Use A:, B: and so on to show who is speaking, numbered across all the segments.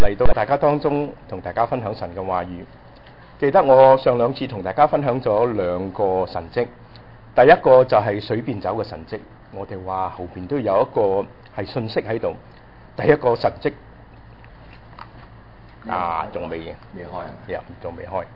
A: 嚟到大家當中，同大家分享神嘅話語。記得我上兩次同大家分享咗兩個神蹟，第一個就係水變酒嘅神蹟。我哋話後邊都有一個係信息喺度。第一個神蹟仲未開，仲未開。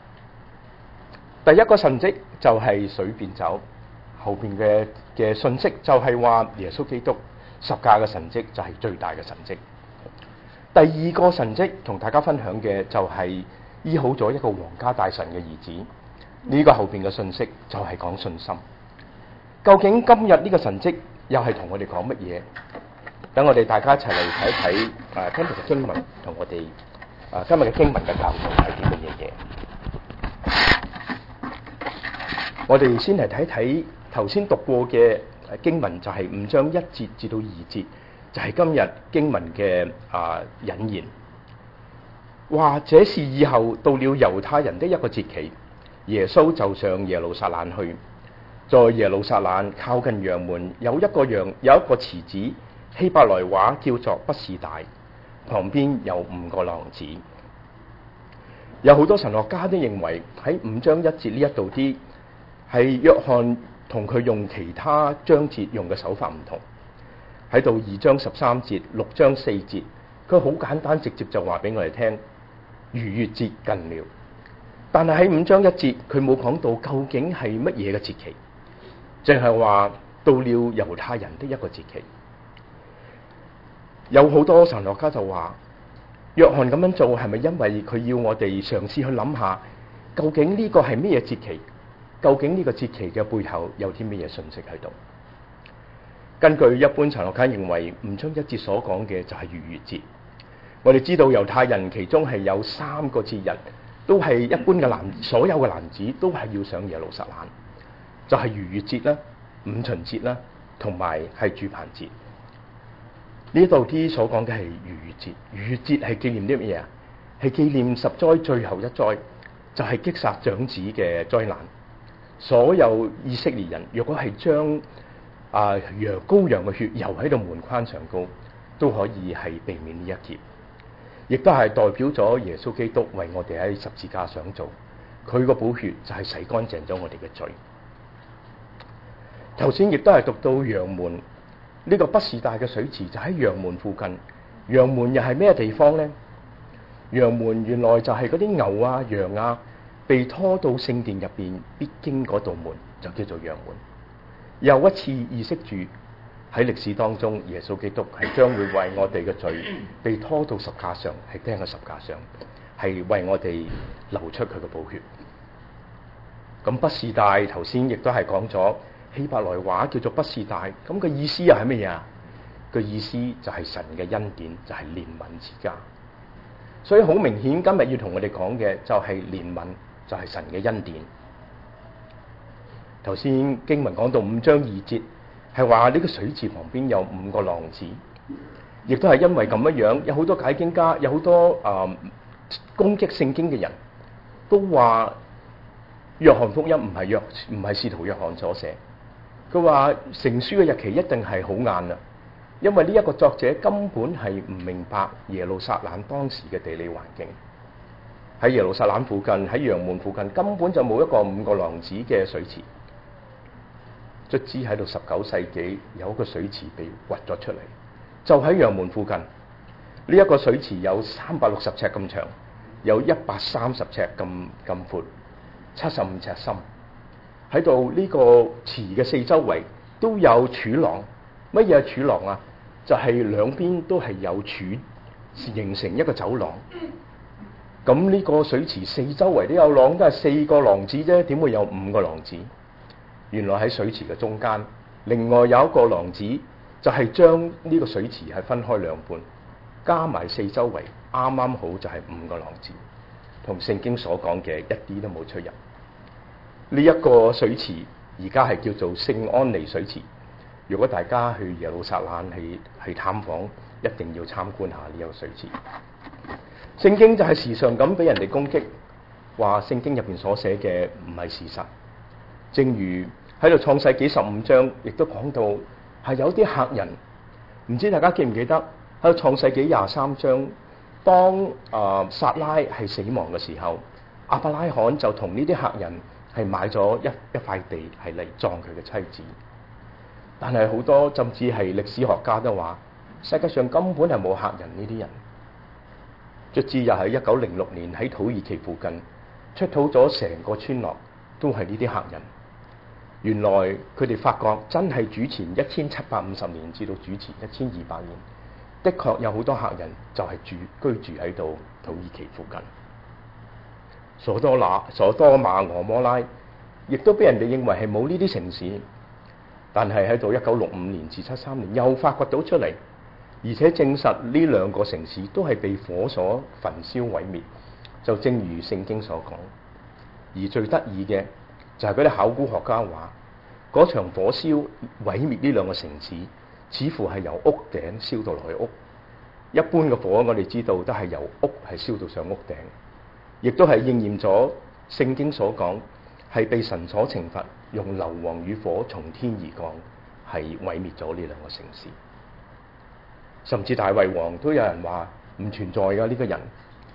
A: 第一個神蹟就係水變酒，後邊嘅信息就係話耶穌基督十架嘅神蹟就係最大嘅神蹟。第二個神蹟同大家分享嘅就係醫好咗一個皇家大臣嘅兒子。呢個後邊嘅信息就係講信心。究竟今日呢個神蹟又係同我哋講乜嘢？等我哋大家一齊嚟睇一睇今日嘅經文同我哋今日嘅經文嘅教導係啲乜嘢嘢。我哋先嚟睇睇頭先讀過嘅經文，就係5章1節至到2節，就係今日經文嘅引言。話這是以後到了猶太人的一個節期，耶穌就上耶路撒冷去。在耶路撒冷靠近羊門有一個池子，希伯來話叫做畢士大，旁邊有5個廊子。有好多神學家都認為喺5章1節呢一度啲係約翰同佢用其他章節用嘅手法唔同。喺度2章13節、6章4節，佢好簡單直接就話俾我哋聽，逾越節近了。但係喺5章1節，佢冇講到究竟係乜嘢嘅節期，淨係話到了猶太人的一個節期。有好多神學家就話，約翰咁樣做係咪因為佢要我哋嘗試去諗下，究竟呢個係乜嘢節期？究竟呢個節期嘅背後有啲乜嘢信息喺度？根據一般神學家認為，5章1節所講嘅就係逾越節。我哋知道猶太人其中係有3個節日，都係一般嘅所有嘅男子都係要上耶路撒冷，就係逾越節啦、五旬節啦，同埋係住棚節。呢度啲所講嘅係逾越節。逾越節係紀念啲乜嘢啊？係紀念10災最後一災，就係擊殺長子嘅災難。所有以色列人如果係將羔羊嘅血流喺度門框上高，都可以係避免呢一劫，亦都係代表咗耶穌基督為我哋喺十字架上做，佢個寶血就係洗乾淨咗我哋嘅罪。頭先亦都係讀到羊門呢個畢士大嘅水池就喺羊門附近。羊門又係咩地方呢？羊門原來就係嗰啲牛啊、羊啊被拖到聖殿入邊必經嗰道門，就叫做羊門。又一次意識住喺歷史當中，耶穌基督係將會為我哋嘅罪被拖到十架上，係釘喺十架上，係為我哋流出佢嘅寶血。咁畢士大頭先亦都係講咗希伯來話叫做畢士大，咁嘅意思又係乜嘢啊？個意思就係神嘅恩典，就係憐憫之家。所以好明顯今日要同我哋講嘅就係憐憫，就係神嘅恩典。頭先經文講到5章2節，係話呢個水池旁邊有5個廊子，亦都係因為咁樣，有好多解經家，有好多攻擊聖經嘅人都話約翰福音唔係使徒約翰所寫。佢話成書嘅日期一定係好晏啦，因為呢一個作者根本係唔明白耶路撒冷當時嘅地理環境。喺耶路撒冷附近，喺羊門附近根本就冇一個5個廊子嘅水池。卒之喺到19世紀有一個水池被掘咗出嚟，就喺羊門附近。呢一個水池有360尺咁長，有130尺咁闊，75尺深。喺度呢個池嘅四周圍都有柱廊。乜嘢係柱廊啊？就係兩邊都係有柱，形成一個走廊。咁呢個水池四周圍都有廊，都係4個廊子啫，點會有5個廊子？原來喺水池嘅中間，另外有一個廊子，就係將呢個水池係分開兩半，加埋四周圍，啱啱好就係5個廊子，同聖經所講嘅一啲都冇出入。呢一個水池而家係叫做聖安妮水池。如果大家去耶路撒冷去探訪，一定要參觀下呢個水池。聖經就係時常咁俾人哋攻擊，話聖經入邊所寫嘅唔係事實。正如喺度創世紀15章，亦都講到係有啲客人，唔知大家記唔記得喺度創世紀23章當撒拉係死亡嘅時候，亞伯拉罕就同呢啲客人係買咗一塊地係嚟葬佢嘅妻子。但係好多甚至係歷史學家都話，世界上根本係冇客人呢啲人。卒之又喺1906年喺土耳其附近出土咗成個村落都係呢啲客人。原來佢哋發覺真係主前1750年至到主前1200年，的確有好多客人就係居住喺度土耳其附近。所多瑪、俄摩拉亦都俾人哋認為係冇呢啲城市，但係喺到1965年至73年又發掘到出嚟，而且證實呢兩個城市都係被火所焚燒毀滅，就正如聖經所講。而最得意嘅就係嗰啲考古學家話，嗰場火燒毀滅呢兩個城市，似乎係由屋頂燒到落去屋。一般嘅火我哋知道都係由屋係燒到上屋頂，亦都係應驗咗聖經所講，係被神所懲罰，用硫磺與火從天而降，係毀滅咗呢兩個城市。甚至大衛王都有人話唔存在㗎呢個人。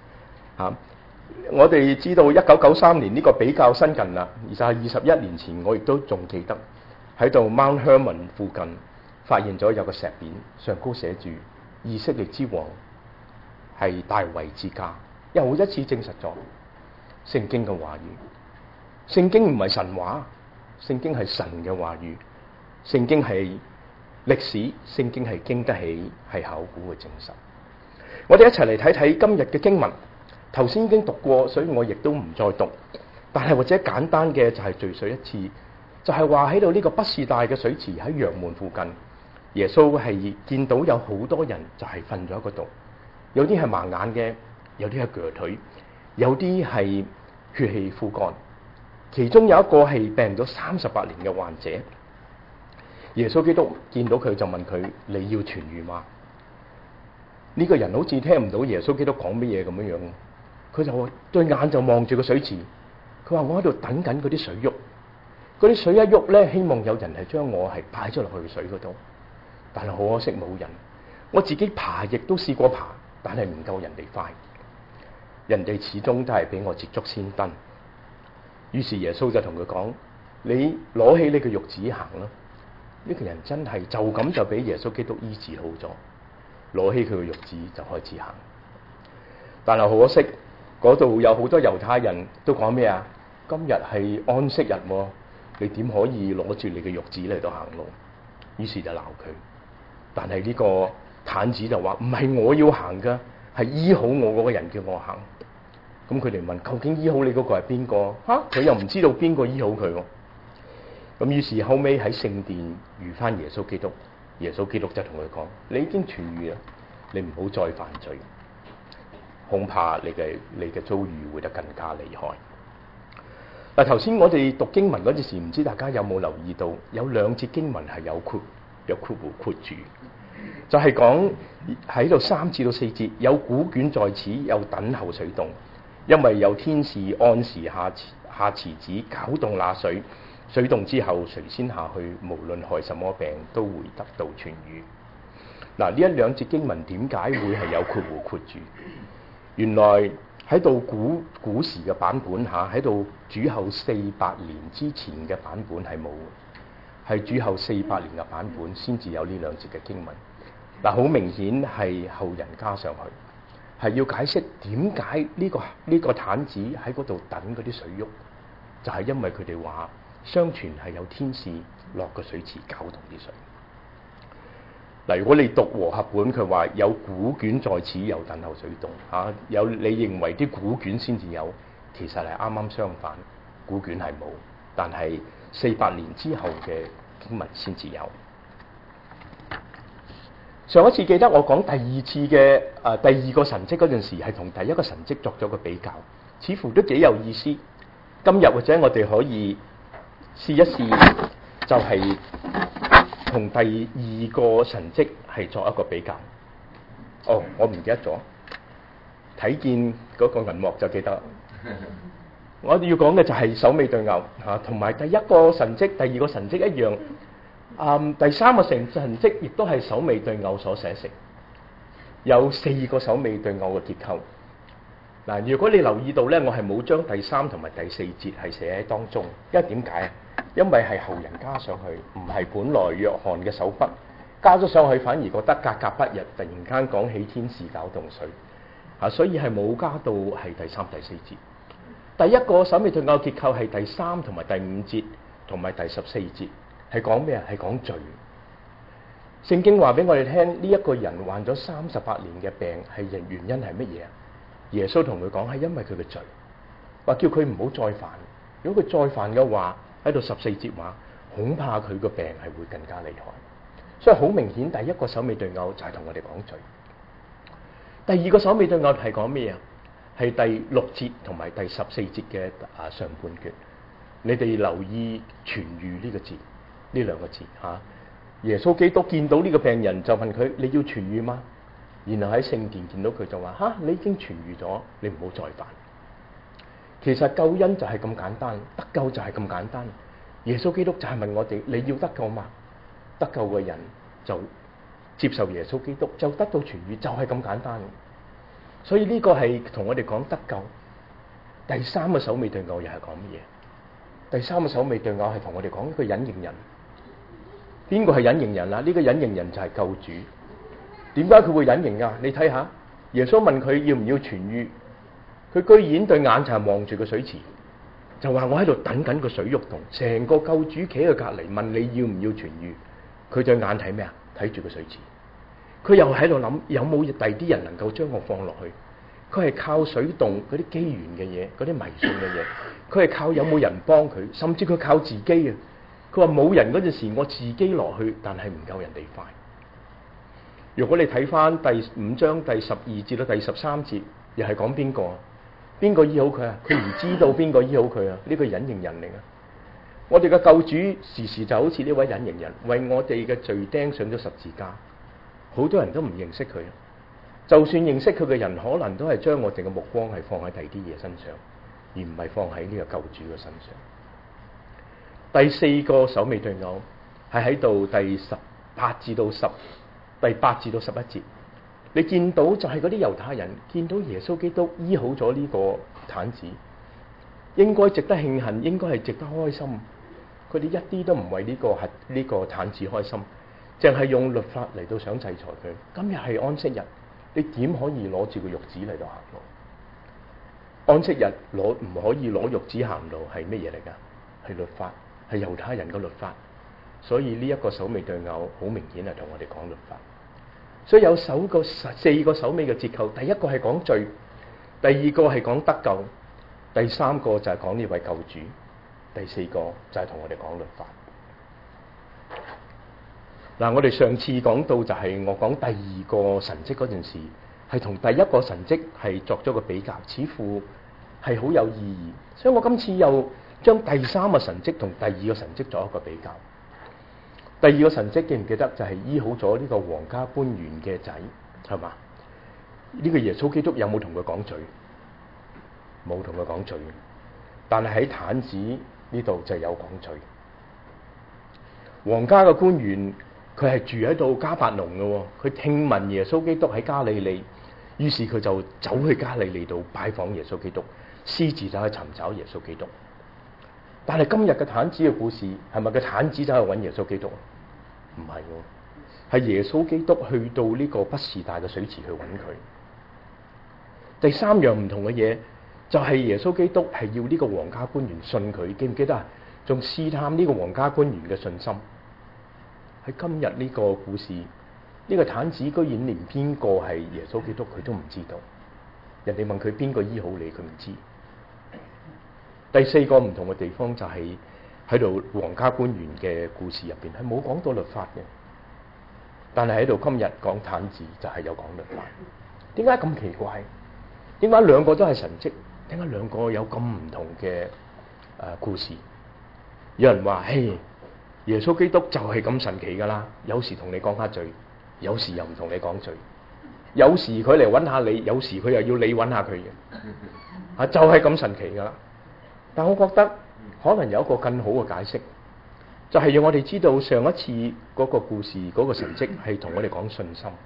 A: 我哋知道1993年呢個比較新近啦，而就係21年前，我亦都仲記得喺度 Mount Hermon 附近發現咗有個石匾，上高寫住以色列之王係大衛之家，又一次證實咗聖經嘅話語。聖經唔係神話，聖經係神嘅話語，聖經係歷史，聖經係經得起係考古嘅證實。我哋一齊嚟睇睇今日嘅經文。頭先已經讀過，所以我亦都唔再讀。但係或者簡單嘅就係敘述一次，就係話喺度呢個畢士大嘅水池喺羊門附近，耶穌係見到有好多人就係瞓咗喺嗰度，有啲係盲眼嘅，有啲係瘸腿，有啲係血氣枯乾，其中有一個係病咗38年嘅患者。耶穌基督見到佢就問佢：你要痊癒嗎？呢個人好似聽唔到耶穌基督講乜嘢咁樣樣。佢就對眼就望住個水池，佢話：我喺度等緊嗰啲水喐，嗰啲水一喐咧，希望有人係將我係擺咗落去水嗰度，但係好可惜冇人。我自己爬亦都試過爬，但係唔夠人哋快，人哋始終都係俾我捷足先登。於是耶穌就同佢講：你攞起你嘅褥子行啦。呢個人真係就咁就俾耶穌基督醫治好咗，攞起佢嘅褥子就開始行。但係好可惜。嗰度有好多猶太人都講咩啊？今日係安息日，你點可以攞住你嘅褥子嚟到行路？於是就鬧佢。但係呢個癱子就話：唔係我要行噶，係醫好我嗰個人叫我行。咁佢哋問：究竟醫好你嗰個係邊個？佢又唔知道邊個醫好佢。咁於是後尾喺聖殿遇翻耶穌基督，耶穌基督就同佢講：你已經痊癒啦，你唔好再犯罪。恐怕你嘅遭遇會得更加厲害。嗱，頭先我哋讀經文嗰陣時，唔知大家有冇留意到，有兩節經文係有括弧住，就係講喺度3至到4節，有古卷在此，有等候水動，因為有天使按時下池子攪動那水，水動之後誰先下去，無論害什麼病都會得到痊癒。嗱，呢一兩節經文點解會係有括弧括住？原來喺度古時嘅版本喺度主後400年之前嘅版本係冇嘅，係主後400年嘅版本先至有呢兩節嘅經文。嗱，好明顯係後人加上去，係要解釋點解呢個癱子喺嗰度等嗰啲水喐，就係因為佢哋話相傳係有天使落個水池攪動啲水。嗱，如果你讀和合本，佢話有古卷在此，有等候水動有你認為啲古卷先至有，其實係啱啱相反，古卷係冇，但係400年之後嘅經文先至有。上一次記得我講第二次嘅第二個神蹟嗰陣時，係同第一個神蹟作咗個比較，似乎都幾有意思。今日或者我哋可以試一試，就係同第二個神蹟係作一個比較。我唔記得咗，睇見嗰個銀幕就記得。我哋要講嘅就係首尾對牛同埋第一個神蹟、第二個神蹟一樣。第三個神蹟亦都係首尾對牛所寫成。 有4個首尾對偶嘅結構。嗱，如果你留意到咧，我係冇將第3同埋第4節係寫喺當中，因為點解啊？因為係後人加上去，唔係本來約翰嘅手筆加咗上去，反而覺得格格不入，突然間講起天使攪動水所以係冇加到係第3、第4節。第一個首尾對偶結構係第3同埋第5節同埋第14節，係講咩啊？係講罪。聖經話俾我哋聽，呢一個人患咗38年嘅病，係原因係乜嘢啊？耶穌同佢講係因為佢嘅罪，話叫佢唔好再犯。如果佢再犯嘅話，喺度14節話，恐怕佢個病係會更加厲害。所以好明顯，第一個首尾對偶就係同我哋講罪。第二個首尾對偶係講咩啊？係第6節同埋第14節嘅上半段。你哋留意痊愈呢個字，呢兩個字嚇。耶穌基督見到呢個病人就問佢：你要痊愈嗎？然後喺聖殿見到佢就話：你已經痊愈咗，你唔好再犯。其實救恩就係咁簡單，得救就係咁簡單。耶穌基督就係問我哋：你要得救嗎？得救嘅人就接受耶穌基督，就得到痊愈，就係咁簡單。所以呢個係同我哋講得救。第3個首尾對偶又係講乜嘢？第3個首尾對偶係同我哋講一個隱形人。邊個係隱形人啊？呢個隱形人就係救主。點解佢會隱形啊？你睇下，耶穌問佢要唔要痊愈，佢居然對眼就係望住個水池，就話我喺度等緊個水喐動。成個救主企喺佢隔籬問你要唔要痊愈，佢對眼睇咩啊？睇住個水池。佢又喺度諗有冇第啲人能夠將我放落去。佢係靠水動嗰啲機緣嘅嘢，嗰啲迷信嘅嘢。佢係靠有冇人幫佢，甚至佢靠自己啊！佢話冇人嗰陣時，我自己落去，但係唔夠人哋快。如果你睇翻第5章第12節到第13節，又係講邊個？邊個醫好佢啊？佢唔知道邊個醫好佢啊？呢個隱形人嚟啊！我哋嘅救主時時就好似呢位隱形人，為我哋嘅罪釘上咗十字架。好多人都唔認識佢，就算認識佢嘅人，可能都係將我哋嘅目光係放喺第啲嘢身上，而唔係放喺呢個救主嘅身上。第4個首尾對偶係喺度第8至到11節，你見到就係嗰啲猶太人見到耶穌基督醫好咗呢個癱子，應該值得慶幸，應該係值得開心。佢哋一啲都唔為呢個癱子開心，淨係用律法嚟到想制裁佢。今日係安息日，你點可以攞住個褥子嚟到行路？安息日唔可以攞褥子行路係乜嘢嚟㗎？係律法。係猶太人嘅律法，所以呢一個首尾對偶好明顯係同我哋講律法。所以有4個首尾嘅結構，第一個係講罪，第二個係講得救，第3個就係講呢位救主，第4個就係同我哋講律法。嗱，我哋上次講到就係我講第2個神蹟嗰陣時，係同第一個神蹟係作咗個比較，似乎係好有意義。所以我今次又將第3個神蹟同第2個神蹟作一個比較。第2個神蹟記唔記得就係醫好咗呢個皇家官員嘅仔，係嘛？呢個耶穌基督有冇同佢講罪？冇同佢講罪，但係喺癱子呢度就有講罪。皇家嘅官員佢係住喺度加百農嘅，佢聽聞耶穌基督喺加利利，於是佢就走去加利利度拜訪耶穌基督，私自走去尋找耶穌基督。但係今日嘅癱子嘅故事係咪個癱子走去揾耶穌基督？唔係喎，係耶穌基督去到呢個畢士大嘅水池去揾佢。第3樣唔同嘅嘢就係耶穌基督係要呢個皇家官員信佢，記唔記得啊？仲試探呢個皇家官員嘅信心。喺今日呢個故事，呢個癱子居然連邊個係耶穌基督佢都唔知道。人哋問佢邊個醫好你，佢唔知。第4個唔同嘅地方就係喺度皇家官員嘅故事入邊係冇講到律法嘅，但係喺度今日講癱子就係有講律法。點解咁奇怪？點解兩個都係神蹟？點解兩個有咁唔同嘅故事？有人話：嘿，耶穌基督就係咁神奇噶啦，有時同你講下罪，有時又唔同你講罪，有時佢嚟揾下你，有時佢又要你揾下佢嘅，就係咁神奇噶啦。但我覺得可能有一個更好嘅解釋，就係要我哋知道上一次嗰個故事嗰個神蹟係同我哋講信心。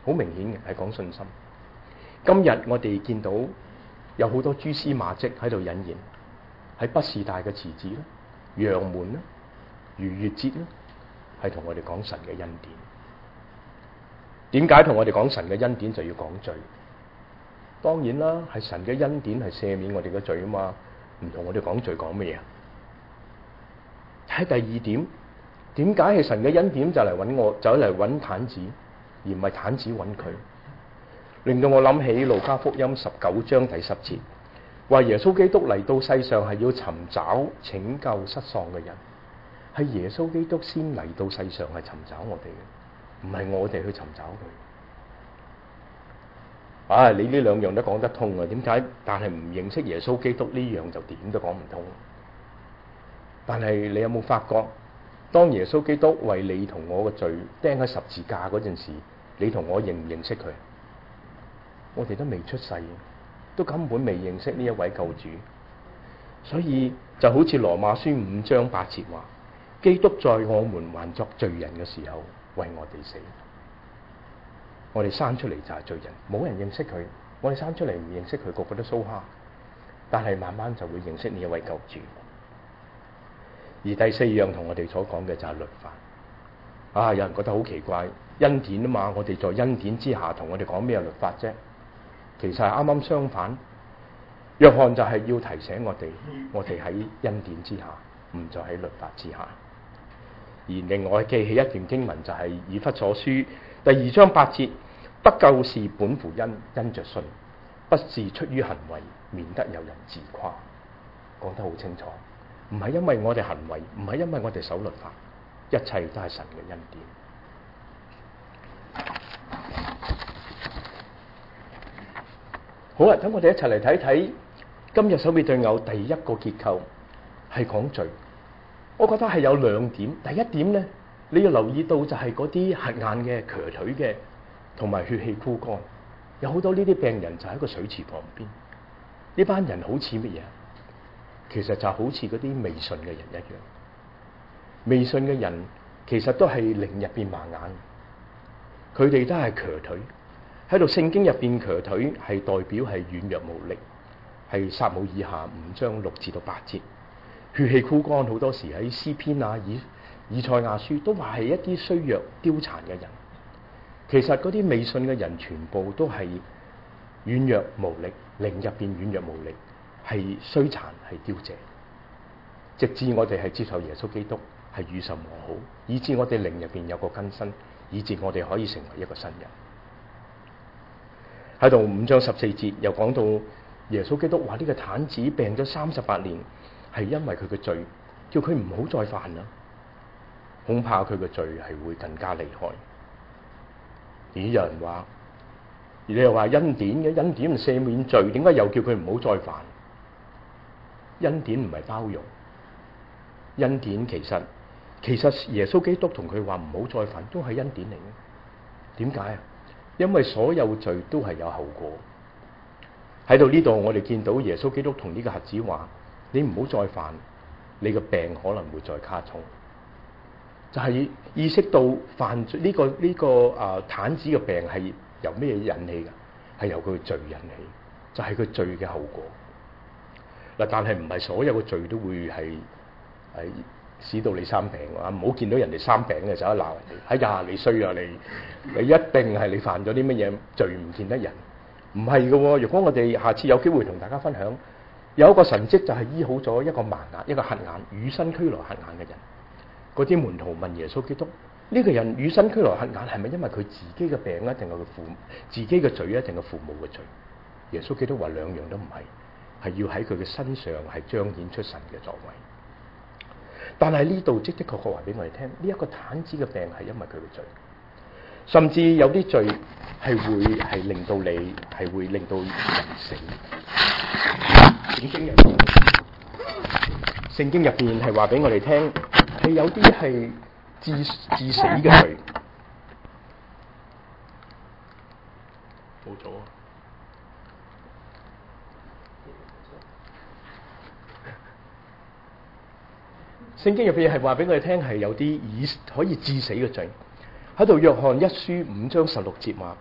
A: 好明顯嘅係講信心。今日我哋見到有好多蛛絲馬跡喺度隱現，喺畢士大嘅池子啦、羊門啦、逾越節啦，係同我哋講神嘅恩典。點解同我哋講神嘅恩典就要講罪？當然啦，係神嘅恩典係赦免我哋嘅罪啊嘛，唔同我哋講罪講乜嘢啊？喺第二點，點解係神嘅恩典就嚟揾我，走嚟揾癱子，而唔係癱子揾佢？令到我諗起路加福音19章第10節，話耶穌基督嚟到世上係要尋找拯救失喪嘅人，係耶穌基督先嚟到世上係尋找我哋嘅，唔係我哋去尋找佢。你呢兩樣都講得通啊？點解？但係唔認識耶穌基督呢樣就點都講唔通。但係你有冇發覺，當耶穌基督為你同我嘅罪釘喺十字架嗰陣時，你同我認唔認識佢？我哋都未出世，都根本未認識呢一位救主。所以就好似羅馬書5章8節話，基督在我們還作罪人嘅時候為我哋死。我哋生出嚟就係罪人，冇人認識佢。我哋生出嚟唔認識佢，個個都蘇蝦。但係慢慢就會認識呢一位救主。而第四樣同我哋所講嘅就係律法。有人覺得好奇怪，恩典啊嘛，我哋在恩典之下，同我哋講咩律法啫？其實係啱啱相反。約翰就係要提醒我哋喺恩典之下，唔再喺律法之下。而另外記起一段經文就係以弗所書第2章8節，得救是本乎恩，因着信，不是出於行為，免得有人自誇。講得好清楚。唔係因為我哋行為，唔係因為我哋守律法，一切都係神嘅恩典。好啦，等我哋一齊嚟睇睇今日手臂對偶第一個結構係講罪。我覺得係有兩點。第一點咧，你要留意到就係嗰啲瞎眼嘅、瘸腿嘅，同埋血氣枯乾，有好多呢啲病人就喺個水池旁邊。呢班人好似乜嘢？其實就好似嗰啲未信嘅人一樣。未信嘅人其實都係靈入邊盲眼，佢哋都係瘸腿。喺度聖經入邊瘸腿係代表係軟弱無力，係撒母耳下5章6至到8節。血氣枯乾好多時喺詩篇啊、以賽亞書都話係一啲衰弱凋殘嘅人。其實嗰啲未信嘅人全部都係軟弱無力，靈入邊軟弱無力，係衰殘，係凋謝。直至我哋係接受耶穌基督，係與神和好，以致我哋靈入邊有個更新，以致我哋可以成為一個新人。喺度5章14節又講到耶穌基督話呢個癱子病咗38年，係因為佢嘅罪，叫佢唔好再犯啦。恐怕佢嘅罪係會更加厲害。有人話，你又話恩典嘅，恩典唔赦免罪，點解又叫佢唔好再犯？恩典唔係包容，恩典其實耶穌基督同佢話唔好再犯，都係恩典嚟嘅。點解啊？因為所有罪都係有後果。喺到呢度，我哋見到耶穌基督同呢個瞎子話：你唔好再犯，你個病可能會再加重。就係意識到犯罪呢個癱子嘅病係由咩引起嘅？係由佢嘅罪引起，就係佢罪嘅後果。嗱，但係唔係所有嘅罪都會係使到你生病啊！唔好見到人哋生病嘅就一鬧人哋，哎呀你衰啊你一定係你犯咗啲乜嘢罪唔見得人，唔係嘅。如果我哋下次有機會同大家分享，有一個神蹟就係醫好咗一個盲眼、一個瞎眼、與生俱來瞎眼嘅人。嗰啲門徒問耶穌基督：呢個人與生俱來瞎眼係咪因為佢自己嘅病啊，定係佢自己嘅罪啊，定係父母嘅罪？耶穌基督話兩樣都唔係，係要喺佢嘅身上係彰顯出神嘅作為。但係呢度的確話俾我哋聽，呢一個癱子嘅病係因為佢嘅罪，甚至有啲罪係會令到你係會令到人死。聖經入邊係話俾我哋聽，係有啲係致死嘅罪。冇咗啊！聖經入邊係話俾我哋聽，係有啲可以致死嘅罪。喺度約翰1書5章16節話：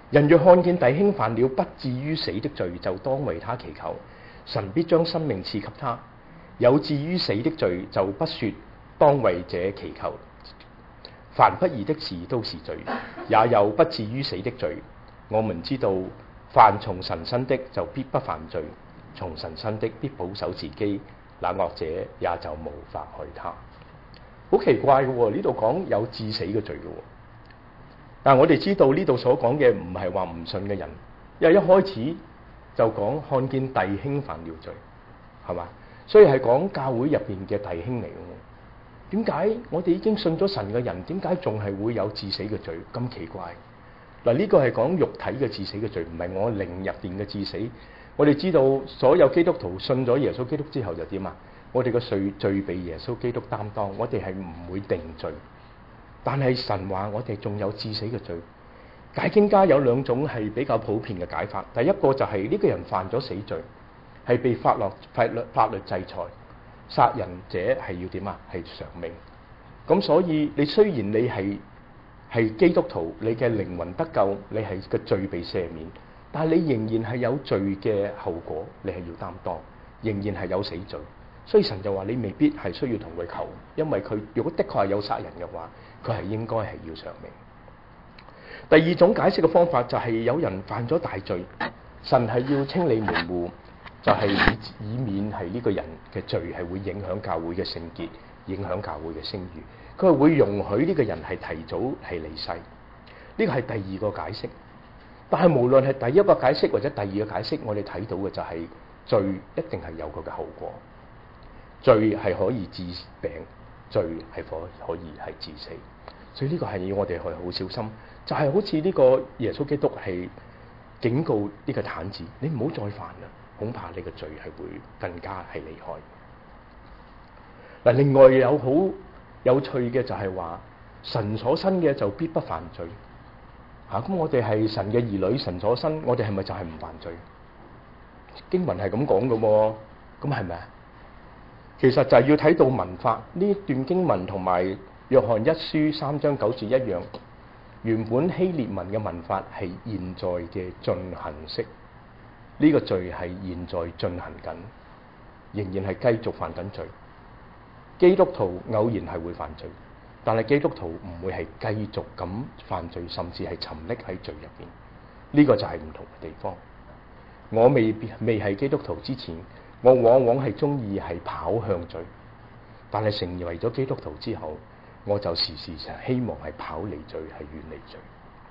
A: 人若看見弟兄犯了不至於死的罪，就當為他祈求，神必將生命賜給他；有至於死的罪，就不說當為這祈求。凡不義的事都是罪，也有不至於死的罪。我們知道，凡從神生的就必不犯罪，從神生的必保守自己，那惡者也就無法害他。好奇怪嘅喎，呢度講有致死嘅罪嘅喎。但係我哋知道呢度所講嘅唔係話唔信嘅人，因為一開始就講看見弟兄犯了罪，係嘛？所以係講教會入邊嘅弟兄嚟嘅。點解我哋已經信咗神嘅人，點解仲係會有致死嘅罪？咁奇怪嗱，呢個係講肉體嘅致死嘅罪，唔係我靈入邊嘅致死。我哋知道所有基督徒信咗耶穌基督之後就點啊？我哋嘅罪被耶穌基督擔當，我哋係唔會定罪。但係神話我哋仲有致死嘅罪。解經家有兩種係比較普遍嘅解法。第一個就係呢個人犯咗死罪，係被法律制裁。殺人者係要點啊？係償命。咁所以你雖然你係基督徒，你嘅靈魂得救，你係個罪被赦免，但係你仍然係有罪嘅後果，你係要擔當，仍然係有死罪。所以神就話你未必係需要同佢求，因為佢如果的確係有殺人嘅話，佢係應該係要償命。第二種解釋嘅方法就係有人犯咗大罪，神係要清理門戶。就係以免係呢個人嘅罪係會影響教會嘅聖潔，影響教會嘅聲譽。佢係會容許呢個人係提早係離世。呢個係第二個解釋。但係無論係第一個解釋或者第二個解釋，我哋睇到嘅就係罪一定係有佢嘅後果。罪係可以致病，罪係可以係致死。所以呢個係要我哋去好小心。就係好似呢個耶穌基督係警告呢個癱子，你唔好再犯啦。恐怕你嘅罪係會更加係厲害。嗱，另外有好有趣嘅就係話，神所生嘅就必不犯罪。咁我哋係神嘅兒女，神所生，我哋係咪就係唔犯罪？經文係咁講嘅喎，咁係咪啊？其實就係要睇到文法，呢段經文同埋約翰一書3章9節一樣，原本希臘文嘅文法係現在嘅進行式。呢個罪係現在進行緊，仍然係繼續犯緊罪。基督徒偶然係會犯罪，但係基督徒唔會係繼續咁犯罪，甚至係沉溺喺罪入邊。呢個就係唔同嘅地方。我未係基督徒之前，我往往係中意係跑向罪，但係成為咗基督徒之後，我就時希望係跑離罪，係遠離罪。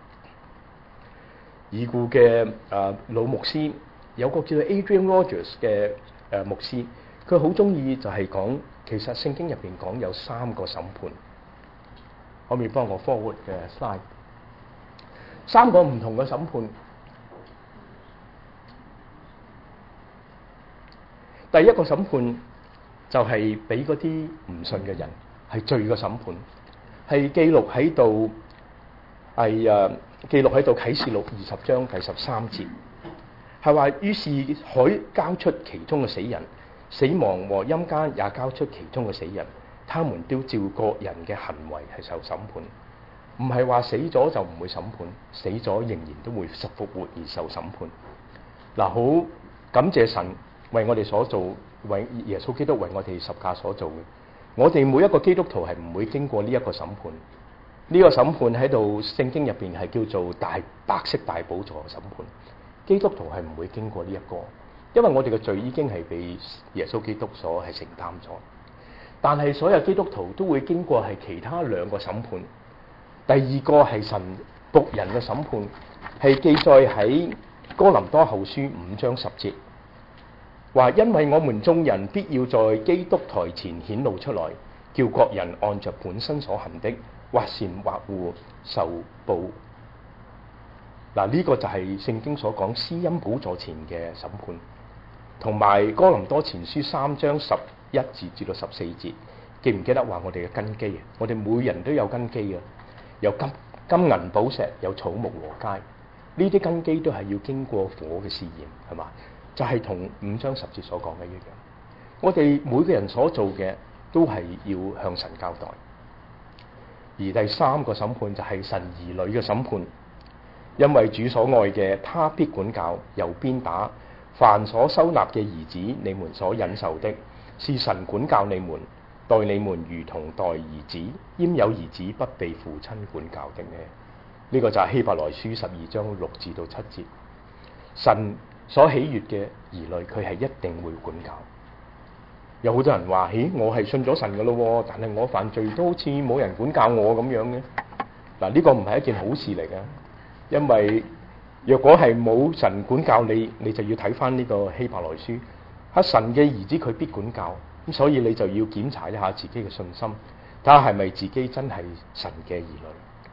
A: 已故嘅老牧師。有個叫做 Adrian Rogers 嘅牧師，佢好中意就係講，其實聖經入邊講有3個審判。可唔可以幫我 forward 嘅 slide？ 3個唔同嘅審判。第一個審判就係俾嗰啲唔信嘅人，係罪嘅審判，係記錄喺度，記錄喺度啟示錄20章第13節。係話，於是海交出其中嘅死人，死亡和陰間也交出其中嘅死人，他們都照個人嘅行為係受審判。唔係話死咗就唔會審判，死咗仍然都會復活而受審判。嗱，好感謝神為我哋所做，為耶穌基督為我哋十架所做嘅。我哋每一個基督徒係唔會經過呢一個審判。呢個審判喺度聖經入邊係叫做白色大寶座嘅審判。基督徒係唔會經過呢一個，因為我哋嘅罪已經係被耶穌基督所係承擔咗。但係所有基督徒都會經過係其他2個審判。第二個係神僕人嘅審判，係記載喺哥林多後書5章10節，話因為我們眾人必要在基督台前顯露出來，叫各人按着本身所行的，或善或惡受報。嗱，呢個就係聖經所講施恩寶座前嘅審判，同埋哥林多前書3章11節至到14節，記唔記得話我哋嘅根基啊？我哋每人都有根基嘅，有金銀寶石，有草木禾秸，呢啲根基都係要經過火嘅試驗，係嘛？就係同5章10節所講嘅一樣。我哋每個人所做嘅都係要向神交代。而第3個審判就係神兒女嘅審判。 因為主所愛嘅，他必管教，又鞭打。凡所收納嘅兒子，你們所忍受的，是神管教你們，待你們如同待兒子。焉有兒子不被父親管教的呢？呢個就係希伯來書12章6至到7節。神所喜悅嘅兒女，佢係一定會管教。有好多人話：咦，我係信咗神噶咯，但係我犯罪都好似冇人管教我咁樣嘅。嗱，呢個唔係一件好事嚟嘅，因為若果係冇神管教你，你就要睇翻呢個希伯來書。喺神嘅兒子佢必管教，咁所以你就要檢查一下自己嘅信心，睇下係咪自己真係神嘅兒女。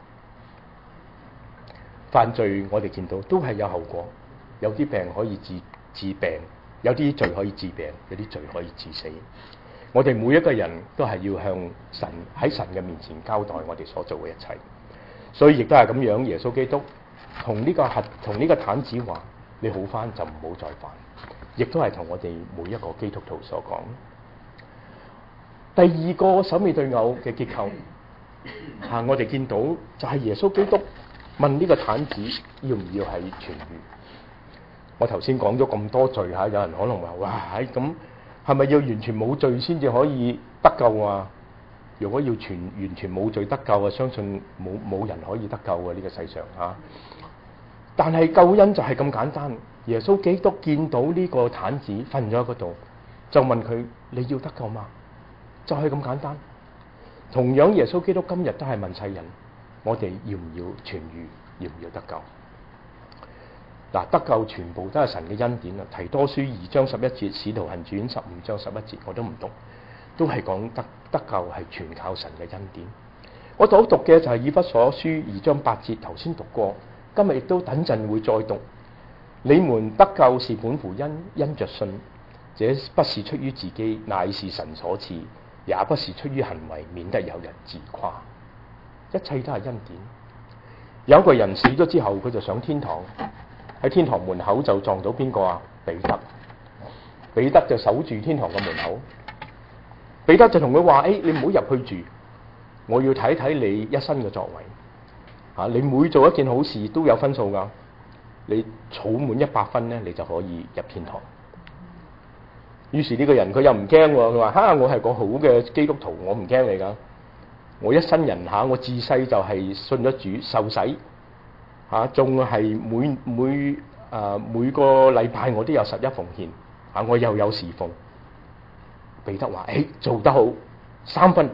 A: 犯罪我哋見到都係有後果，有啲病可以治病，有啲罪可以治病，有啲罪可以治死。我哋每一個人都係要向神喺神嘅面前交代我哋所做嘅一切，所以亦都係咁樣。耶穌基督同呢個癱子話：你好返就唔好再犯，亦都係同我哋每一個基督徒所講。第二個首尾對偶嘅結構我哋見到就係耶穌基督問呢個癱子要唔要係痊愈。我頭先講咗咁多罪有人可能話：哇，咁係咪要完全冇罪先至可以得救啊？如果要完全冇罪得救啊，相信冇人可以得救啊！呢個世上但係救恩就係咁簡單。耶穌基督見到呢個癱子瞓咗喺嗰度，就問佢：你要得救嗎？就係咁簡單。同樣耶穌基督今日都係問世人：我哋要唔要痊愈，要唔要得救？得救全部都係神嘅恩典啊！提多書2章11節，使徒行傳15章11節，我都唔讀，都係講得救係全靠神嘅恩典。我所讀嘅就係以弗所書2章8節，頭先讀過，今日亦都等陣會再讀。你們得救是本乎恩，因着信，這不是出於自己，乃是神所賜，也不是出於行為，免得有人自誇。一切都係恩典。有一個人死咗之後，佢就上天堂，喺天堂門口就撞到邊個啊？彼得。彼得就守住天堂嘅門口。彼得就同佢話：你唔好入去住，我要睇睇你一生嘅作為。你每做一件好事都有分數噶，你儲滿100分咧，你就可以入天堂。於是呢個人佢又唔驚喎，佢話：我係個好嘅基督徒，我唔驚你噶。我一生人我自細就係信咗主，受洗仲係每個禮拜我都有11奉獻我又有侍奉。彼得話：做得好，3分。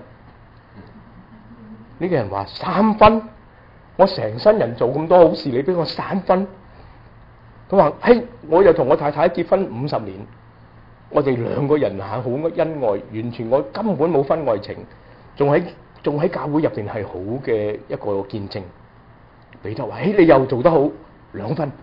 A: 呢個人話：3分？我成身人做咁多好事，你俾我3分？佢話：我又同我太太結婚50年，我哋2個人好恩愛，完全我根本冇婚外情，仲喺教會入邊係好嘅一個見證。彼得話：你又做得好，2分。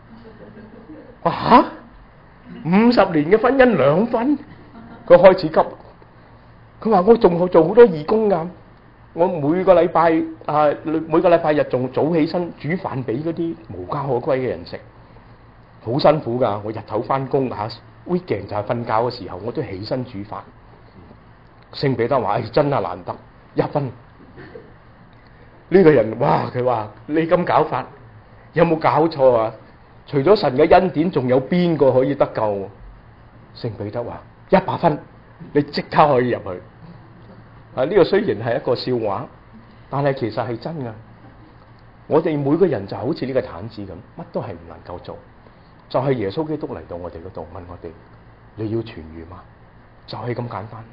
A: 哇！50年嘅婚姻2分？佢開始急。佢話：我仲做好多義工㗎，我每個禮拜日仲早起身煮飯俾嗰啲無家可歸嘅人食，好辛苦㗎。我日頭翻工weekend 就係瞓覺嘅時候，我都起身煮飯。聖彼得話：真係難得1分。呢個人哇，佢話：你咁搞法，有冇搞錯啊？除咗神嘅恩典，仲有邊個可以得救？聖彼得話：100分，你即刻可以入去。呢個雖然係一個笑話，但係其實係真噶。我哋每個人就好似呢個癱子咁，乜都係唔能夠做，就係耶穌基督嚟到我哋嗰度問我哋：你要痊愈嗎？就係咁簡單。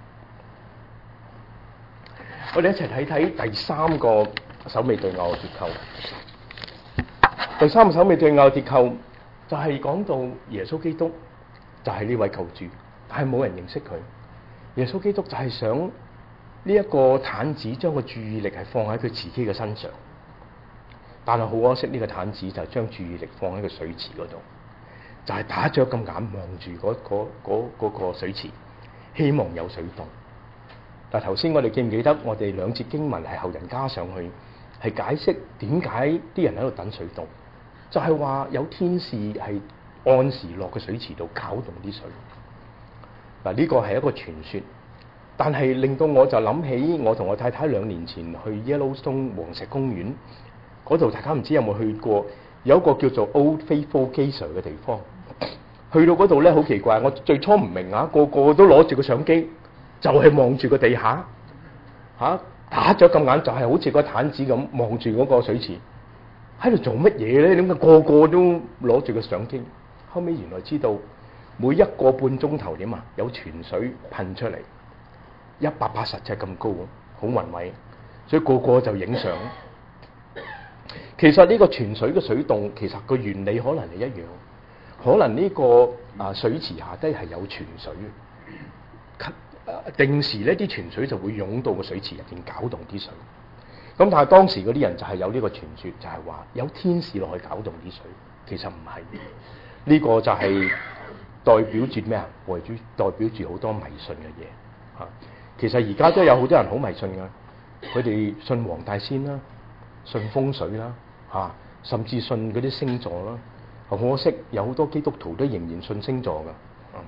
A: 我哋一齊睇睇第3個首尾對偶嘅結構。第3個首尾對偶嘅結構就係講到耶穌基督就係呢位救主，但係冇人認識佢。耶穌基督就係想呢一個癱子將個注意力係放喺佢自己嘅身上，但係好可惜呢個癱子就將注意力放喺個水池嗰度，就係打咗咁眼望住嗰個水池，希望有水動。但頭先我哋記唔記得我哋2節經文係後人加上去，係解釋點解啲人喺度等水動，就係話有天使係按時落個水池度攪動啲水。呢個係一個傳說，但係令到我就諗起我同我太太2年前去 Yellowstone 黃石公園嗰度，大家唔知有冇去過？ 有一個叫做 Old Faithful Geyser 嘅地方。去到嗰度咧，好奇怪，我最初唔明啊，個個都攞住個相機，就係望住個地下打咗咁眼，就係好似個毯子咁望住嗰個水池，喺度做乜嘢咧？點解個個都攞住個相機？後尾原來知道每一個半鐘頭點啊，有泉水噴出嚟，180尺咁高，好宏偉，所以個個就影相。其實呢個泉水嘅水洞，其實個原理可能係一樣。可能呢個水池下低係有泉水嘅，定時呢啲泉水就會湧到個水池入邊攪動啲水。咁但係當時嗰啲人就係有呢個傳說，就係話有天使落去攪動啲水，其實唔係。呢個就係代表住咩啊？代表住好多迷信嘅嘢嚇。其實而家都有好多人好迷信㗎，佢哋信黃大仙啦，信風水啦嚇，甚至信嗰啲星座啦。可惜有好多基督徒都仍然信星座㗎，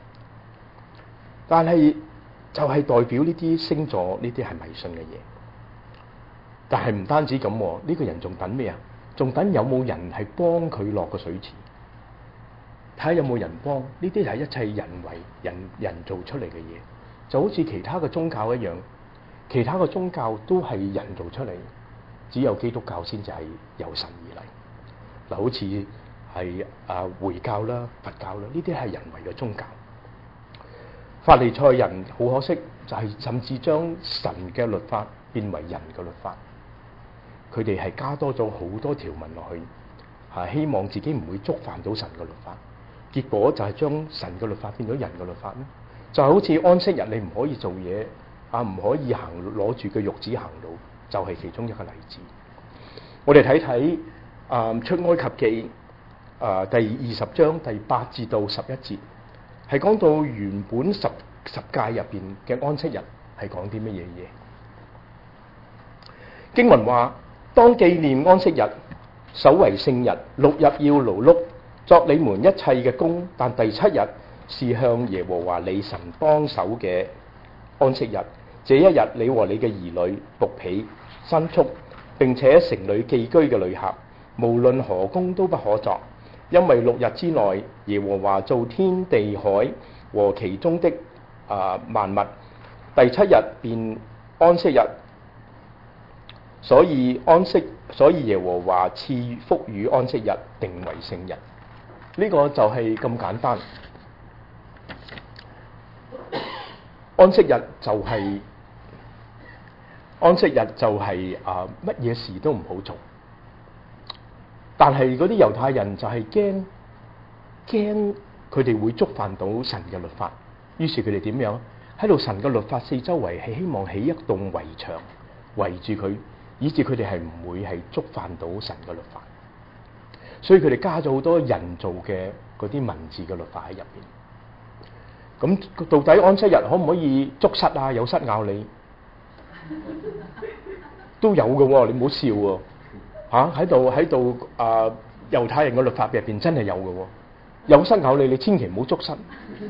A: 但係就係代表呢啲星座呢啲係迷信嘅嘢。但係唔單止咁，呢個人仲等咩啊？仲等有冇人係幫佢落個水池，睇下有冇人幫。呢啲係一切人為人做出嚟嘅嘢，就好似其他嘅宗教一樣，其他嘅宗教都係人做出嚟，只有基督教先至係由神而嚟。嗱，好似係回教啦、佛教啦，呢啲係人為嘅宗教。法利賽人好可惜，就係甚至將神嘅律法變為人嘅律法。佢哋係加多咗好多條文落去，希望自己唔會觸犯到神嘅律法。結果就係將神嘅律法變咗人嘅律法咧。就好似安息日你唔可以做嘢，唔可以攞住個褥子行路，就係其中一個例子。我哋睇睇出埃及記第20章第8至到11節，係講到原本十誡入邊嘅安息日係講啲乜嘢嘢。經文話：當紀念安息日，守為聖日，6日要勞碌，作你們一切嘅工，但第7日是向耶和華你神當守嘅安息日。這一日，你和你嘅兒女、僕婢、牲畜，並且城裏寄居嘅旅客，無論何工都不可作，因為6日之內，耶和華造天地海和其中的萬物，第7日便安息日。所以耶和華賜福與安息日，定為聖日。呢個就係咁簡單。安息日就係乜嘢事都唔好做。但係嗰啲猶太人就係驚佢哋會觸犯到神嘅律法，於是佢哋點樣喺度神嘅律法四周圍係希望起一棟圍牆圍住佢，以致佢哋係唔會係觸犯到神嘅律法。所以佢哋加咗好多人造嘅嗰啲文字嘅律法喺入邊。咁到底安息日可唔可以捉虱啊？有虱咬你都有嘅喎，你唔好笑喎。喺度猶太人嘅律法入邊真係有嘅喎，有虱咬你，你千祈唔好捉虱。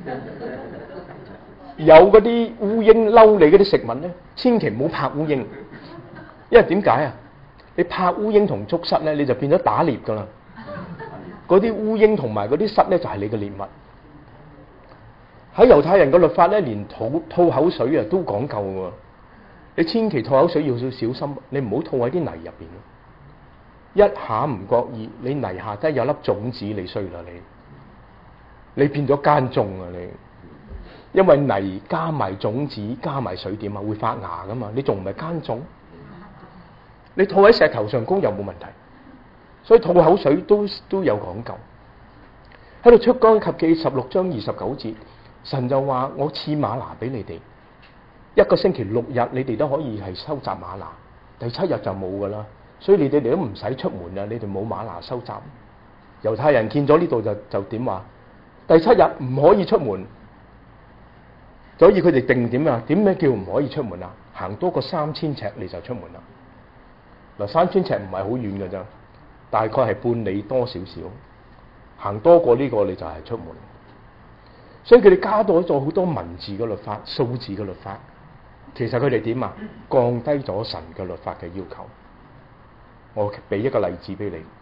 A: 有嗰啲烏蠅嬲你嗰啲食物咧，千祈唔好拍烏蠅，因為點解啊？你拍烏蠅同捉虱咧，你就變咗打獵噶啦。嗰啲烏蠅同埋嗰啲虱咧，就係你嘅獵物。喺猶太人嘅律法咧，連吐口水啊都講究嘅。你千祈吐口水要小心，你唔好吐喺啲泥入邊。一下唔覺意，你泥下低有粒種子，你衰啦你變咗奸種啊你！因為泥加埋種子加埋水點啊，會發芽噶嘛，你仲唔係奸種？你吐喺石頭上高又冇問題，所以吐口水都有講究。喺度出埃及記16章29節，神就話：我賜嗎哪俾你哋，一個星期6日你哋都可以係收集嗎哪，第7日就冇噶啦。所以你哋都唔使出門啊！你哋冇嗎哪收集。猶太人見咗呢度就點話？第7日唔可以出門，所以佢哋定點啊？點咩叫唔可以出門啊？行多過3000尺你就出門啦。嗱，3000尺唔係好遠嘅咋，大概係半里多少少。行多過呢個你就係出門。所以佢哋加多咗好多文字嘅律法、數字嘅律法。其實佢哋點啊？降低咗神嘅律法嘅要求。我俾一個例子俾你。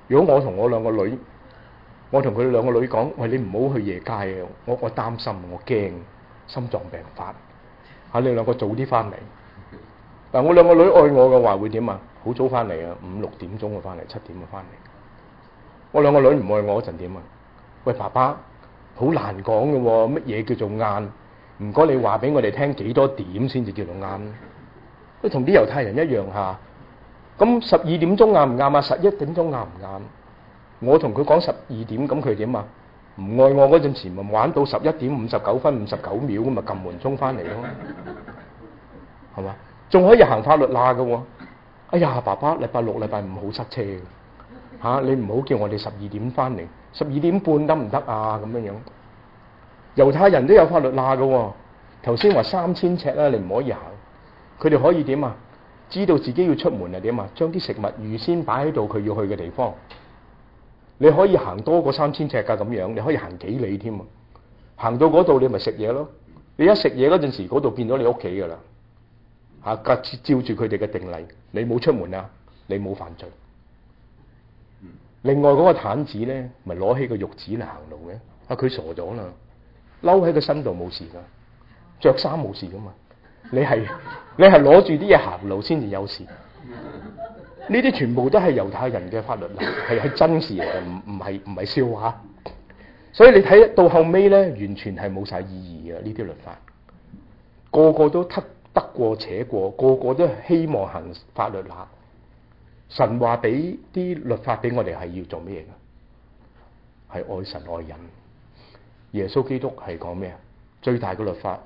A: 如果我同我兩個女，我同佢哋兩個女講：喂，你唔好去夜街啊！我擔心，我驚心臟病發。你兩個早啲翻嚟。嗱，我兩個女愛我嘅話會點啊？好早翻嚟啊，5、6點鐘就翻嚟，7點就翻嚟。我兩個女唔愛我嗰陣點啊？喂，爸爸，好難講嘅喎，乜嘢叫做晏？唔該你話俾我哋聽幾多點先至叫做晏？佢同啲猶太人一樣嚇。咁12點鐘啱唔啱啊？11點鐘啱唔啱？我同佢講12點，咁佢點啊？唔愛我嗰陣時，咪玩到11點59分59秒咁，咪撳門鐘翻嚟咯，係嘛？仲可以行法律罅嘅喎。哎呀，爸爸，禮拜6、禮拜5好塞車嘅，你唔好叫我哋12點翻嚟，12點半得唔得啊？咁樣樣，猶太人都有法律罅嘅喎。頭先話3000尺啦，你唔可以行，佢哋可以點啊？知道自己要出門係點啊？將啲食物預先擺喺度，佢要去嘅地方。你可以行多過3000尺㗎，咁樣你可以行幾里添啊？行到嗰度你咪食嘢咯。你一食嘢嗰陣時，嗰度變咗你屋企㗎啦。照住佢哋嘅定例，你冇出門啊，你冇犯罪。另外嗰個癱子咧，咪攞起個褥子嚟行路嘅。佢傻咗啦，嬲喺個身度冇事㗎，着衫冇事㗎嘛。你係攞住啲嘢行路先至有事。呢啲全部都係猶太人嘅法律，係真事嚟嘅，唔係笑話。所以你睇到後尾咧，完全係冇晒意義嘅呢啲律法，個個都得過且過，個個都希望行法律啦。神話俾啲律法俾我哋係要做咩嘅？係愛神愛人。耶穌基督係講咩啊？最大嘅律法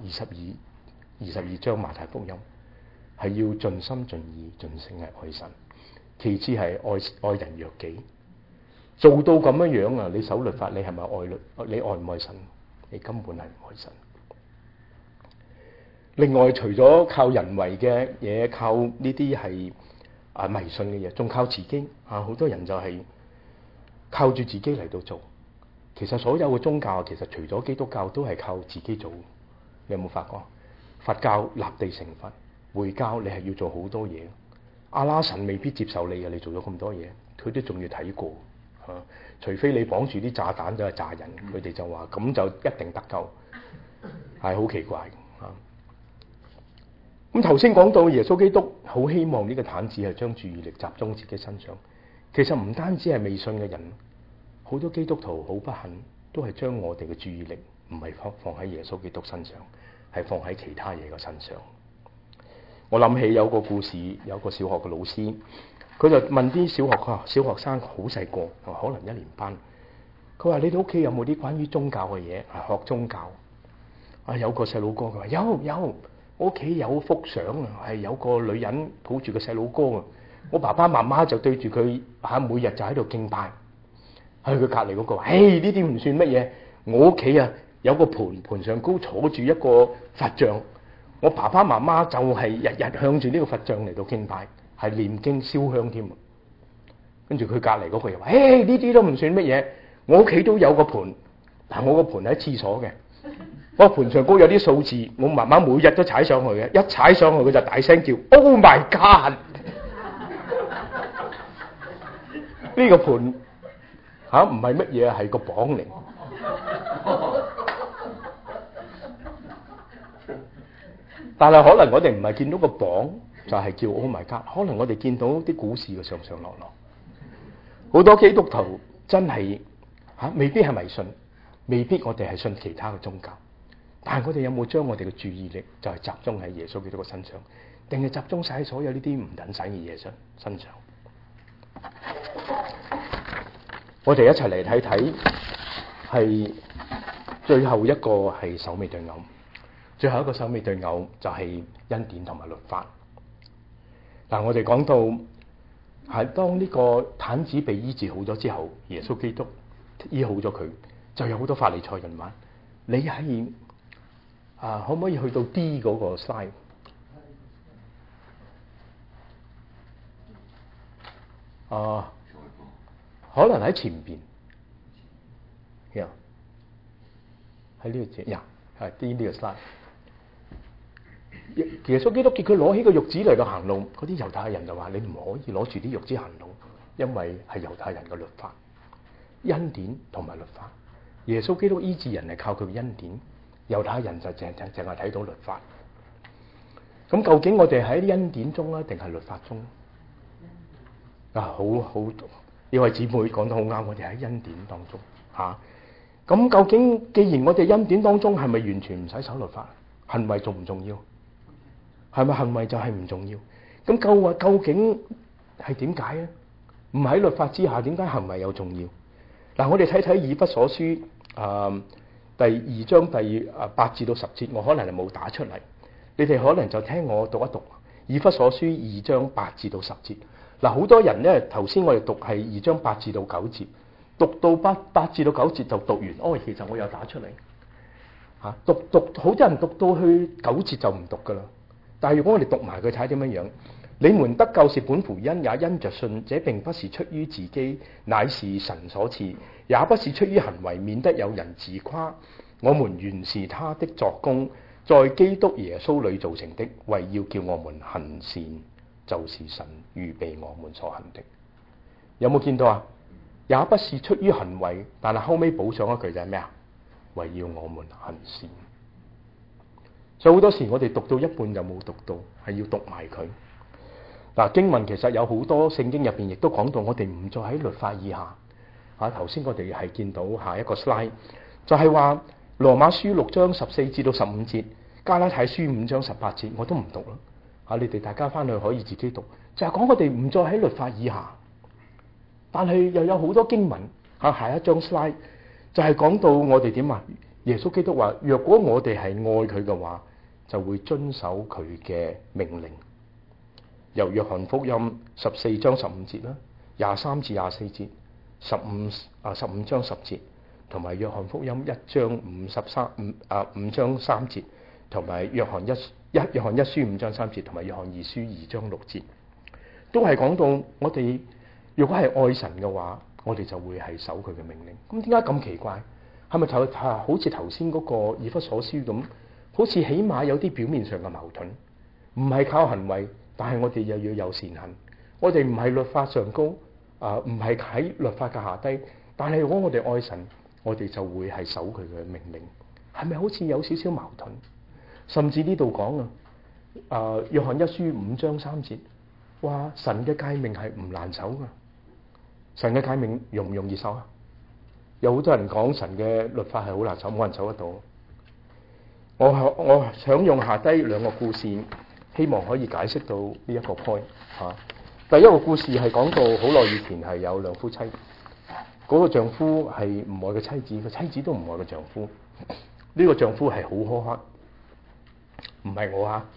A: 22章馬太福音係要盡心盡意盡性係愛神。其次係愛人若己，做到咁樣樣啊！你守律法，你係咪愛律？你愛唔愛神？你根本係唔愛神。另外，除咗靠人為嘅嘢，靠呢啲係迷信嘅嘢，仲靠自己啊！好多人就係靠住自己嚟到做。其實所有嘅宗教，其實除咗基督教，都係靠自己做。你有冇發覺？佛教立地成佛，回教你係要做好多嘢。阿拉神未必接受你嘅，你做咗咁多嘢，佢都仲要睇過嚇。除非你綁住啲炸彈都係炸人，佢哋就話咁就一定得救，係好奇怪嚇。咁頭先講到耶穌基督好希望呢個癱子係將注意力集中自己身上，其實唔單止係未信嘅人，好多基督徒好不幸都係將我哋嘅注意力唔係放喺耶穌基督身上，係放喺其他嘢嘅身上。我諗起有個故事，有個小學嘅老師，佢就問啲小學生好細個，可能1年班。佢話：你哋屋企有冇啲關於宗教嘅嘢？學宗教。有個細佬哥，佢話有，我屋企有幅相啊，係有個女人抱住個細佬哥啊。我爸爸媽媽就對住佢每日就喺度敬拜。佢隔離嗰個話：呢啲唔算乜嘢。我屋企有個盤上高坐住一個佛像。我爸爸媽媽就係日日向住呢個佛像嚟到敬拜，係念經燒香添。跟住佢隔離嗰個又話：呢啲都唔算乜嘢。我屋企都有個盤，但我個盤喺廁所嘅。我盤上高有啲數字，我媽媽每日都踩上去嘅，一踩上去佢就大聲叫 ：Oh my God！ 呢個盤唔係乜嘢，係個榜嚟。但係可能我哋唔係見到個榜就係叫 Oh my God， 可能我哋見到啲股市嘅上上落落。好多基督徒真係未必係迷信，未必我哋係信其他嘅宗教，但係我哋有冇將我哋嘅注意力就係集中喺耶穌基督嘅身上，定係集中晒喺所有呢啲唔等使嘅嘢身上？我哋一齊嚟睇睇，係最後一個係首尾對偶。最後一個首尾對偶就係恩典同埋律法。嗱，我哋講到係當呢個癱子被醫治好咗之後，耶穌基督醫好咗佢，就有好多法利賽人話：你係可唔可以去到 D 嗰個 slide？ 可能喺前邊，喺呢個字係 D 呢個 slide。耶穌基督叫佢攞起個褥子嚟到行路，嗰啲猶太人就話：你唔可以攞住啲褥子行路， 因為係猶太人嘅律法、恩典同埋律法。耶穌基督醫治人係靠佢嘅恩典，猶太人就淨係睇到律法。咁究竟我哋喺恩典中啊，定係律法中？好呢位姊妹講得好啱，我哋喺恩典當中嚇。咁究竟既然我哋恩典當中係咪完全唔使守律法？行為重唔重要？係咪行為就係唔重要？咁究竟係點解咧？唔喺律法之下，點解行為又重要？嗱，我哋睇睇以弗所書第2章第8至到10節，我可能係冇打出嚟，你哋可能就聽我讀一讀以弗所書2章8至到10節。嗱，好多人咧，頭先我哋讀係2章8至到9節，讀到8至到9節就讀完。其實我有打出嚟嚇，讀好多人讀到去9節就唔讀噶啦。但係如果我哋讀埋佢睇點樣？你們得救是本乎恩，也因着信。這並不是出於自己，乃是神所賜；也不是出於行為，免得有人自誇。我們原是他的作工，在基督耶穌裏造成的，為要叫我們行善，就是神預備我們所行的。有冇見到啊？也不是出於行為，但係後尾補上一句就係咩啊？為要我們行善。所以好多時我哋讀到一半就冇讀到，係要讀埋佢。嗱，經文其實有好多聖經入邊亦都講到，我哋唔再喺律法以下。頭先我哋係見到下一個 slide， 就係話羅馬書6章14至到15節，加拉太書5章18節，我都唔讀啦。你哋大家翻去可以自己讀，就係講我哋唔再喺律法以下。但係又有好多經文，下一張 slide 就係講到我哋點啊？耶穌基督話：若果我哋係愛佢嘅話，就會遵守佢嘅命令。由約翰福音14章15節啦，23至24節，15章10節，同埋約翰福音1章5章3節，同埋約翰一書5章3節，同埋約翰2書2章6節，都係講到我哋如果係愛神嘅話，我哋就會係守佢嘅命令。咁點解咁奇怪？係咪好似頭先嗰個以弗所書咁？好似起碼有啲表面上嘅矛盾，唔係靠行為，但係我哋又要有善行。我哋唔係律法上高，唔係喺律法嘅下低，但係如果我哋愛神，我哋就會係守佢嘅命令。係咪好似有少少矛盾？甚至呢度講約翰一書5章3節，話神嘅誡命係唔難守噶。神嘅誡命容唔容易守啊？有好多人講神嘅律法係好難守，冇人守得到。我想用下低兩個故事，希望可以解釋到呢一個 point 嚇。第一個故事係講到好耐以前係有兩夫妻，嗰個丈夫係唔愛個妻子，個妻子都唔愛個丈夫。呢個丈夫係好苛刻，唔係我啊。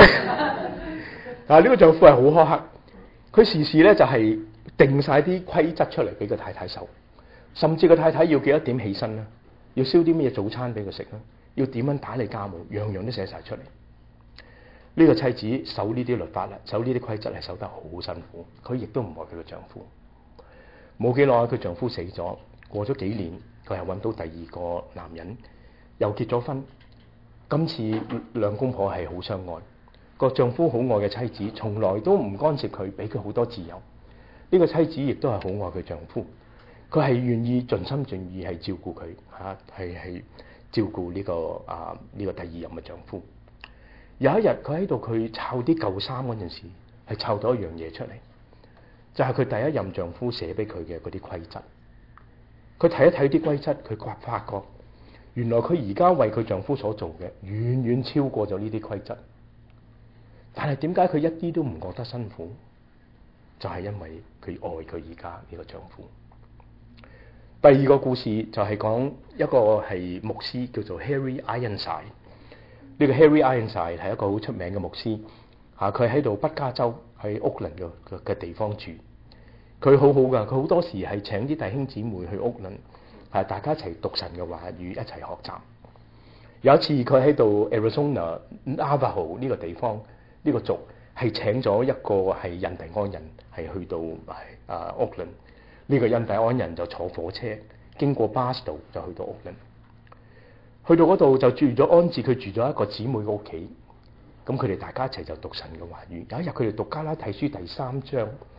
A: 但係呢個丈夫係好苛刻，佢時時咧就係定晒啲規則出嚟俾個太太守，甚至個太太要幾多點起身啦，要燒啲咩早餐俾佢食啦，要點樣打理家務，樣樣都寫晒出嚟。呢個妻子守呢啲律法啦，守呢啲規則係守得好辛苦，佢亦都唔愛佢個丈夫。冇幾耐，佢丈夫死咗，過咗幾年，佢係揾到第二個男人，又結咗婚。今次兩公婆係好相愛，個丈夫好愛嘅妻子，從來都唔干涉佢，俾佢好多自由。呢個妻子亦都係好愛佢丈夫，佢係願意盡心盡意係照顧佢嚇，係照顧呢個第二任嘅丈夫。有一日佢喺度佢摷啲舊衫嗰陣時，係摷到一樣嘢出嚟，就係佢第一任丈夫寫俾佢嘅嗰啲規則。佢睇一睇啲規則，佢發覺原來佢而家為佢丈夫所做嘅遠遠超過咗呢啲規則。但係點解佢一啲都唔覺得辛苦？就係因為佢愛佢而家呢個丈夫。第二個故事就係講一個係牧師叫做 Harry Ironside。呢個 Harry Ironside 係一個好出名嘅牧師，佢喺度北加州喺屋崙嘅地方住。佢好好噶，佢好多時係請啲弟兄姊妹去屋崙，大家一齊讀神嘅話語，一齊學習。有一次佢喺度 Arizona Navajo 呢個地方，呢個族係請咗一個係印第安人係去到屋崙。呢個印第安人就坐火車經過 Barstow 就去到屋崙。去到嗰度就住咗安置，佢住咗一個姊妹嘅屋企。咁佢哋大家一齊就讀神嘅話語。有一日佢哋讀加拉太書第3章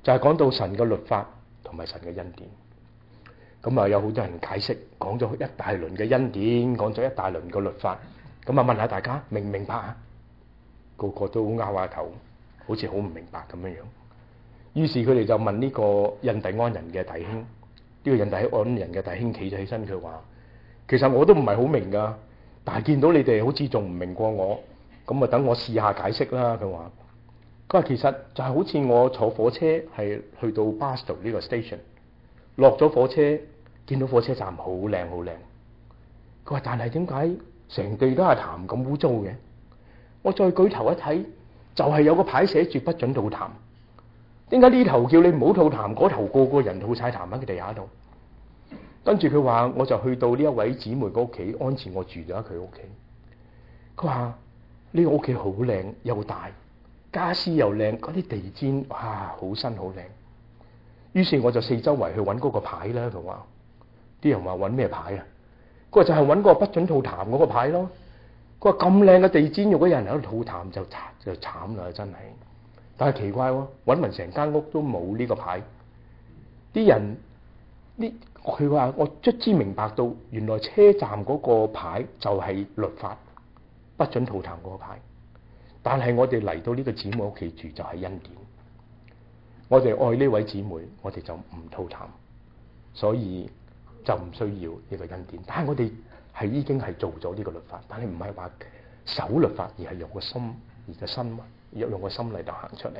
A: 就係講到神嘅律法同埋神嘅恩典。咁啊，有好多人解釋，講咗一大輪嘅恩典，講咗一大輪嘅律法。咁啊，問下大家明唔明白啊？個個都拗下頭，好似好唔明白咁樣樣。於是佢哋就問呢個印第安人嘅弟兄，呢個印第安人嘅弟兄企咗起身，佢話：其實我都唔係好明㗎，但係見到你哋好似仲唔明過我，咁啊等我試下解釋啦。佢話其實就係好似我坐火車係去到 Barstow 呢個 station， 落咗火車見到火車站好靚好靚。佢話但係點解成地都係痰咁污糟嘅？我再舉頭一睇，就係有個牌寫住不准吐痰。點解呢頭叫你唔好吐痰，嗰頭個個人吐晒痰喺個地下度？跟住佢話我就去到呢一位姊妹個屋企安置我住咗喺佢屋企。佢話呢個屋企好靚又大，家私又靚，嗰啲地氈哇好新好靚。於是我就四周圍去揾嗰個牌啦。佢話啲人話揾咩牌啊？佢話就係揾個不准吐痰嗰個牌咯。佢話咁靚嘅地氈，如果有人喺度吐痰就慘啦，真係。但係奇怪喎，揾勻成間屋都冇呢個牌。啲人佢話我卒之明白到，原來車站嗰個牌就係律法，不准吐痰嗰個牌。但係我哋嚟到呢個姊妹屋企住就係恩典。我哋愛呢位姊妹，我哋就唔吐痰，所以就唔需要呢個恩典。但係我哋係已經係做咗呢個律法，但係唔係話守律法，而係用個心，用個心嚟到行出嚟。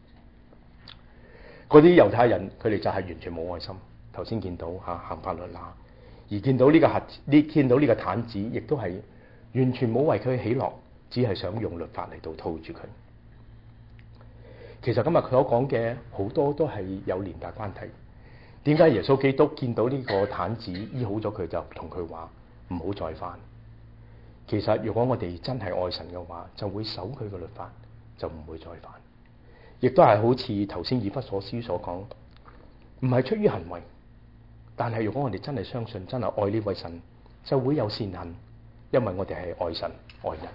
A: 嗰啲猶太人佢哋就係完全冇愛心。頭先見到行法律啦，而見到呢個癱子，亦都係完全冇為佢喜樂，只係想用律法嚟到套住佢。其實今日佢所講嘅好多都係有連帶關係。點解耶穌基督見到呢個癱子醫好咗佢，就同佢話唔好再犯？其實如果我哋真係愛神嘅話，就會守佢嘅律法，就唔會再犯。亦都係好似頭先以弗所書所講，唔係出於行為，但係如果我哋真係相信，真係愛呢位神，就會有善行，因為我哋係愛神愛人。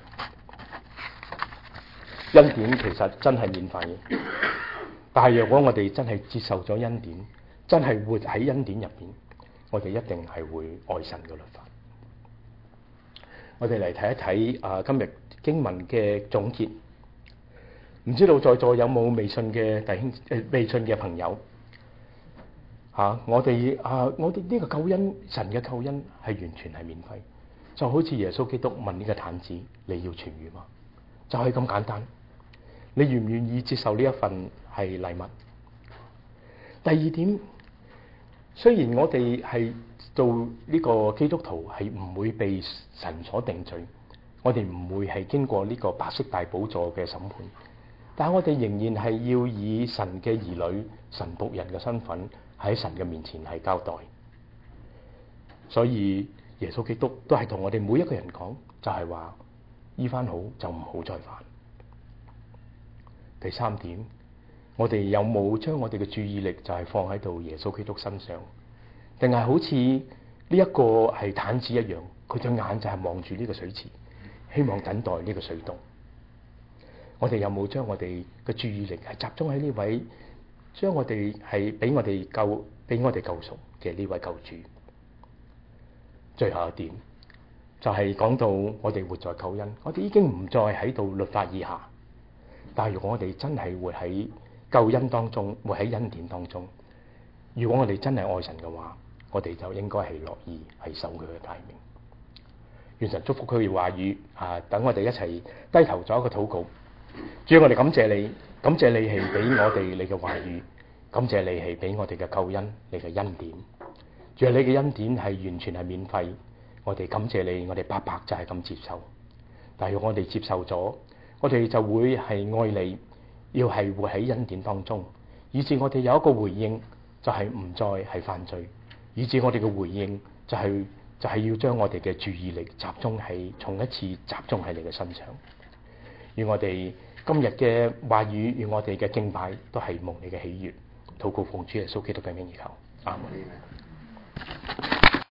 A: 恩典其實真係免費嘅，但係如果我哋真係接受咗恩典，真係活喺恩典入邊，我哋一定係會愛神嘅律法。我哋嚟睇一睇今日經文嘅總結。唔知道在座有冇未信嘅弟兄未信嘅朋友？我哋呢個救恩，神嘅救恩係完全係免費，就好似耶穌基督問呢個癱子：你要痊愈嗎？就係咁簡單。你願唔願意接受呢一份係禮物？第二點，雖然我哋係做呢個基督徒係唔會被神所定罪，我哋唔會係經過呢個白色大寶座嘅審判，但係我哋仍然係要以神嘅兒女、神僕人嘅身份喺神嘅面前係交代。所以耶穌基督都係同我哋每一個人講，就係話醫翻好就唔好再犯。第三點，我哋有冇將我哋嘅注意力就係放喺度耶穌基督身上，定係好似呢一個係癱子一樣，佢隻眼就係望住呢個水池，希望等待呢個水動。我哋有冇將我哋嘅注意力係集中喺呢位將我哋係俾我哋救贖嘅呢位救主？最後一點就係講到我哋活在救恩，我哋已經唔再喺度律法以下。但係如果我哋真係活喺救恩當中，活喺恩典當中，如果我哋真係愛神嘅話，我哋就應該係樂意係守佢嘅誡命。願神祝福佢嘅話語等我哋一齊低頭做一個禱告。主，我哋感謝你，感謝你係俾我哋你嘅話語，感謝你係俾我哋嘅救恩，你嘅恩典。主啊，你嘅恩典係完全係免費，我哋感謝你，我哋白白就係咁接受。但係我哋接受咗，我哋就會係愛你，要係活喺恩典當中，以致我哋有一個回應，就係唔再係犯罪，以致我哋嘅回應就係要將我哋嘅注意力集中喺重一次集中喺你嘅身上。願我哋今日嘅話語與我哋嘅敬拜都係蒙你嘅喜悅，禱告奉主耶穌基督嘅名而求，阿門。